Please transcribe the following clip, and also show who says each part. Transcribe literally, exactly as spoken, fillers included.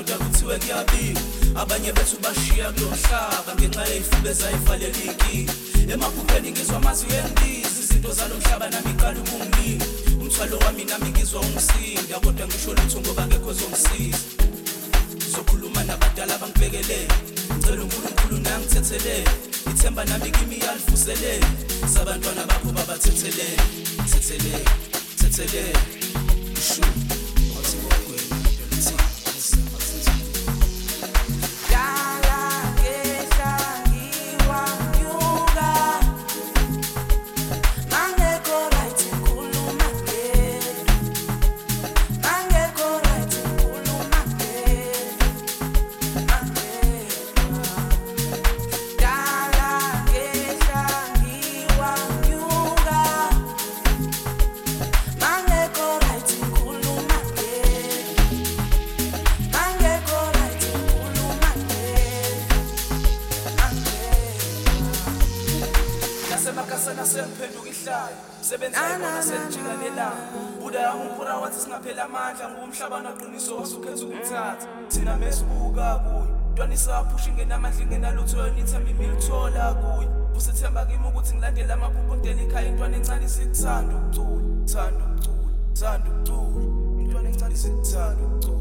Speaker 1: kodwa kuthiwe kuyabika abanye bethu bashiya kulomhlaba ngenxa yezifundo ezayivalela inkingi emaphupheni ngizwa amazwi endizi izinto zalomhlaba nami iqala ukungilila umthwalo wami nami ngizwa umsinda kodwa ngisho lutho ngoba ngekho zongisiza ngizokhuluma nabadala bangibhekelele ngicela uNkulunkulu nangithethelele ithemba nami kimi yalivuselele sabantwana bakho babathethelele thethelele thethelele shu wathi ngokwena ndokuthi Makasana semphenduka ihlaya sebenza ibona senjikanela buda yami uphura wathi singaphela amandla ngumhlaba naqiniso wasukhetha ukumthatha thina mesibuka kuye ntwanisa phusha ingenamandla ingenalutho yona ithemba imilithola kuye usethemba kimi ukuthi ngilandele amaphupho ntela ikhaya intwana encane isikuthanda ukucula thanda ukucula thanda ukucula intwana encane isikuthanda ukucula